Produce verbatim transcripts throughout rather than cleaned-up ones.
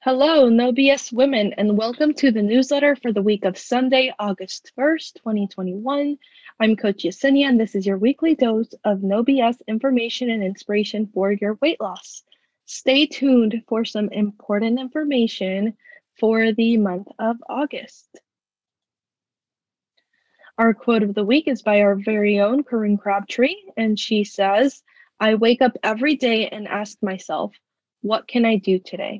Hello, No B S women, and welcome to the newsletter for the week of Sunday, August first, twenty twenty-one. I'm Coach Yesenia, and this is your weekly dose of No B S information and inspiration for your weight loss. Stay tuned for some important information for the month of August. Our quote of the week is by our very own Corinne Crabtree, and she says, I wake up every day and ask myself, what can I do today?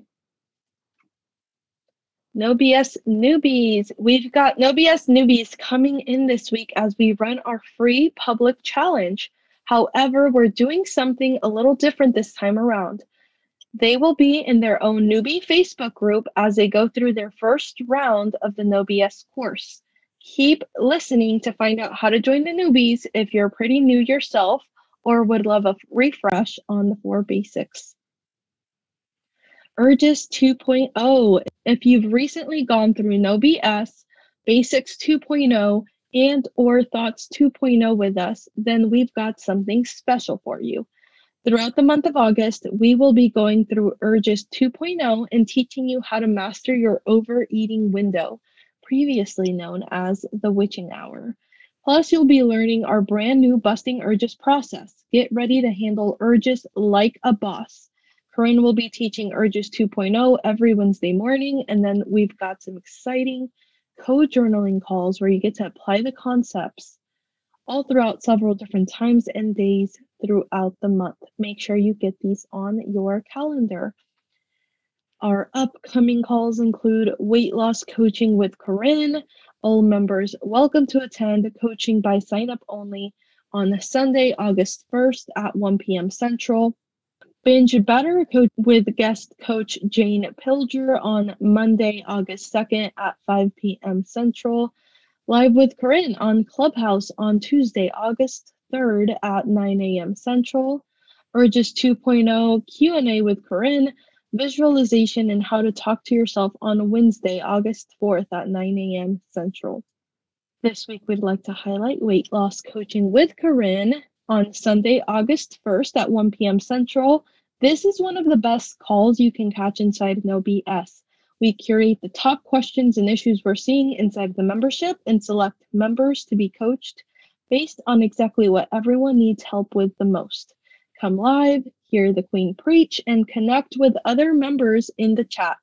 No B S newbies. We've got No B S newbies coming in this week as we run our free public challenge. However, we're doing something a little different this time around. They will be in their own newbie Facebook group as they go through their first round of the No B S course. Keep listening to find out how to join the newbies if you're pretty new yourself or would love a refresh on the four basics. Urges 2.0. If you've recently gone through No B S, Basics 2.0, and or Thoughts 2.0 with us, then we've got something special for you. Throughout the month of August, we will be going through Urges 2.0 and teaching you how to master your overeating window, previously known as the witching hour. Plus, you'll be learning our brand new Busting Urges process. Get ready to handle urges like a boss. Corinne will be teaching Urges 2.0 every Wednesday morning, and then we've got some exciting co-journaling calls where you get to apply the concepts all throughout several different times and days throughout the month. Make sure you get these on your calendar. Our upcoming calls include weight loss coaching with Corinne. All members welcome to attend coaching by sign up only on Sunday, August first at one p.m. Central. Binge Better coach with guest coach Jane Pilger on Monday, August second at five p.m. Central. Live with Corinne on Clubhouse on Tuesday, August third at nine a.m. Central. Urges 2.0 Q and A with Corinne, visualization and how to talk to yourself on Wednesday, August fourth at nine a.m. Central. This week, we'd like to highlight weight loss coaching with Corinne on Sunday, August first at one p.m. Central. This is one of the best calls you can catch inside No B S. We curate the top questions and issues we're seeing inside the membership and select members to be coached based on exactly what everyone needs help with the most. Come live, hear the Queen preach, and connect with other members in the chat.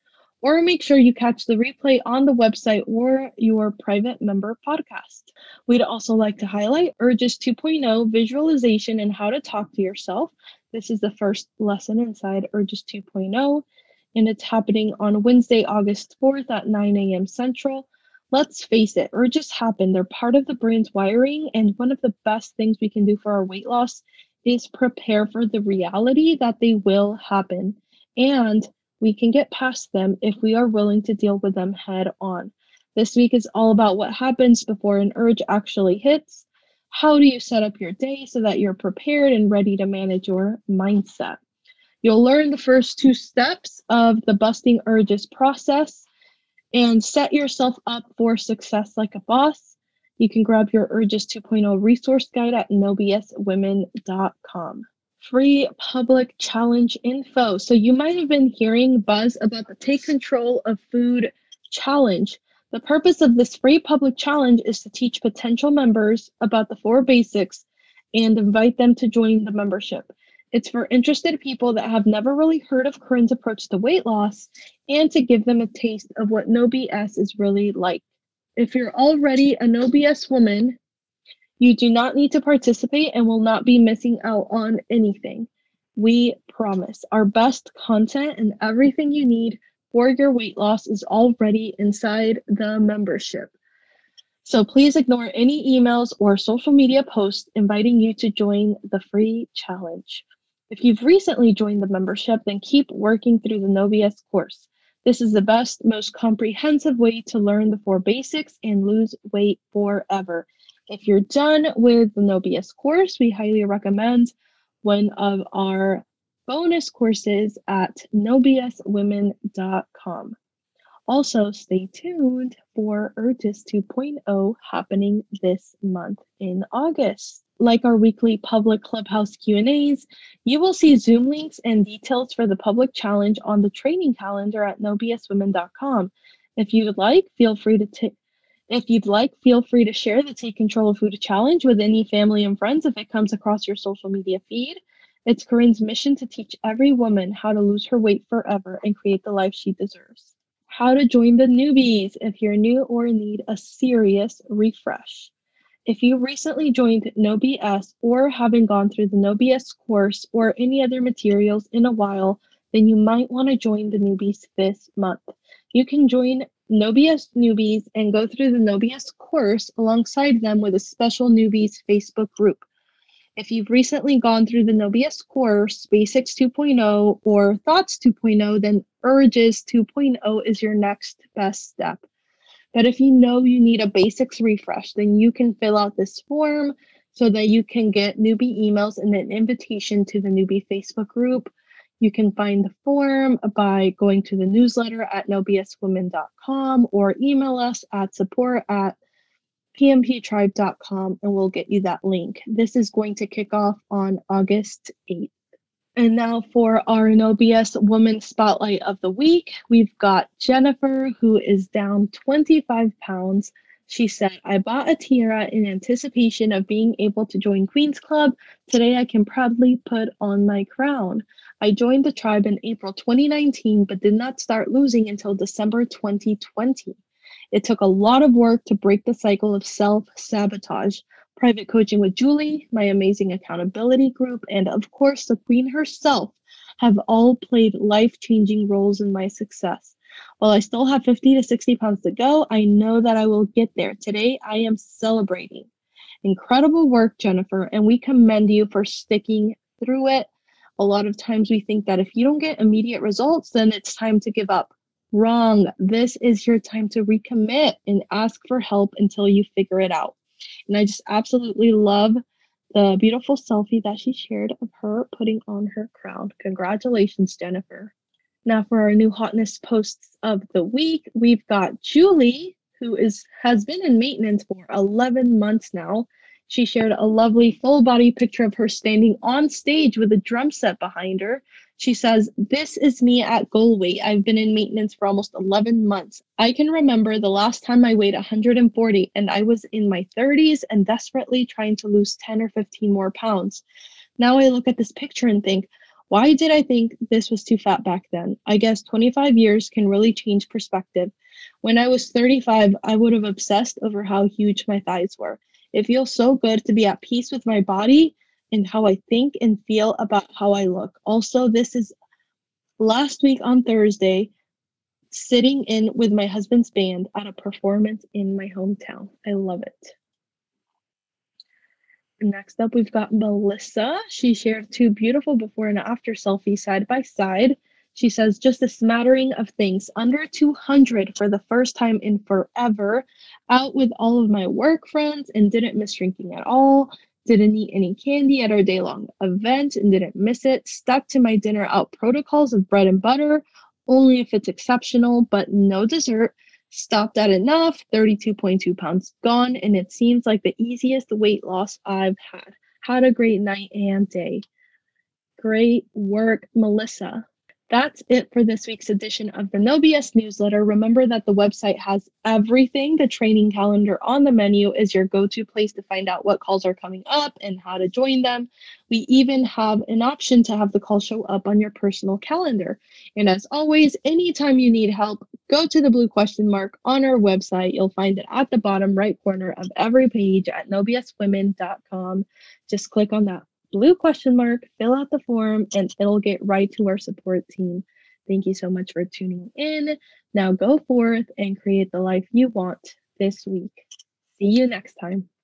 Or make sure you catch the replay on the website or your private member podcast. We'd also like to highlight Urges 2.0 visualization and how to talk to yourself. This is the first lesson inside Urges 2.0, and it's happening on Wednesday, August fourth at nine a.m. Central. Let's face it, urges happen. They're part of the brain's wiring, and one of the best things we can do for our weight loss is prepare for the reality that they will happen. And we can get past them if we are willing to deal with them head on. This week is all about what happens before an urge actually hits. How do you set up your day so that you're prepared and ready to manage your mindset? You'll learn the first two steps of the Busting Urges process and set yourself up for success like a boss. You can grab your Urges 2.0 resource guide at no b s women dot com. Free public challenge info. So you might have been hearing buzz about the Take Control of Food challenge. The purpose of this free public challenge is to teach potential members about the four basics and invite them to join the membership. It's for interested people that have never really heard of Corinne's approach to weight loss and to give them a taste of what No B S is really like. If you're already a No B S woman, you do not need to participate and will not be missing out on anything. We promise. Our best content and everything you need for your weight loss is already inside the membership. So please ignore any emails or social media posts inviting you to join the free challenge. If you've recently joined the membership, then keep working through the No B S course. This is the best, most comprehensive way to learn the four basics and lose weight forever. If you're done with the No B S course, we highly recommend one of our bonus courses at no b s women dot com. Also, stay tuned for Urges 2.0 happening this month in August. like our weekly public Clubhouse Q and A's, you will see Zoom links and details for the public challenge on the training calendar at no b s women dot com. If you would like, feel free to take if you'd like, feel free to share the Take Control of Food challenge with any family and friends if it comes across your social media feed. It's Corinne's mission to teach every woman how to lose her weight forever and create the life she deserves. How to join the newbies if you're new or need a serious refresh. If you recently joined No B S or haven't gone through the No B S course or any other materials in a while, then you might want to join the newbies this month. You can join No B S newbies and go through the No B S course alongside them with a special newbies Facebook group. If you've recently gone through the No B S course, Basics 2.0 or Thoughts 2.0, then Urges 2.0 is your next best step. But if you know you need a basics refresh, then you can fill out this form so that you can get newbie emails and an invitation to the newbie Facebook group. You can find the form by going to the newsletter at no b s women dot com or email us at support at p m p tribe dot com and we'll get you that link. This is going to kick off on August eighth. And now for our No B S Woman Spotlight of the Week, we've got Jennifer, who is down twenty-five pounds. She said, I bought a tiara in anticipation of being able to join Queen's Club. Today I can proudly put on my crown. I joined the tribe in April twenty nineteen, but did not start losing until December twenty twenty. It took a lot of work to break the cycle of self-sabotage. Private coaching with Julie, my amazing accountability group, and of course, the Queen herself have all played life-changing roles in my success. While I still have fifty to sixty pounds to go, I know that I will get there. Today, I am celebrating. Incredible work, Jennifer, and we commend you for sticking through it. A lot of times we think that if you don't get immediate results, then it's time to give up. Wrong. This is your time to recommit and ask for help until you figure it out. And I just absolutely love the beautiful selfie that she shared of her putting on her crown. Congratulations, Jennifer. Now for our new hotness posts of the week, we've got Julie, who is has been in maintenance for eleven months now. She shared a lovely full body picture of her standing on stage with a drum set behind her. She says, this is me at goal weight. I've been in maintenance for almost eleven months. I can remember the last time I weighed one hundred forty and I was in my thirties and desperately trying to lose ten or fifteen more pounds. Now I look at this picture and think, why did I think this was too fat back then? I guess twenty-five years can really change perspective. When I was thirty-five, I would have obsessed over how huge my thighs were. It feels so good to be at peace with my body and how I think and feel about how I look. Also, this is last week on Thursday, sitting in with my husband's band at a performance in my hometown. I love it. Next up, we've got Melissa. She shared two beautiful before and after selfies side by side. She says, just a smattering of things, under two hundred for the first time in forever, out with all of my work friends and didn't miss drinking at all, didn't eat any candy at our day-long event and didn't miss it, stuck to my dinner out protocols of bread and butter, only if it's exceptional, but no dessert, stopped at enough, thirty-two point two pounds gone, and it seems like the easiest weight loss I've had. Had a great night and day. Great work, Melissa. That's it for this week's edition of the No B S newsletter. Remember that the website has everything. The training calendar on the menu is your go-to place to find out what calls are coming up and how to join them. We even have an option to have the call show up on your personal calendar. And as always, anytime you need help, go to the blue question mark on our website. You'll find it at the bottom right corner of every page at no b s women dot com. Just click on that blue question mark, fill out the form, and it'll get right to our support team. Thank you so much for tuning in. Now go forth and create the life you want this week. See you next time.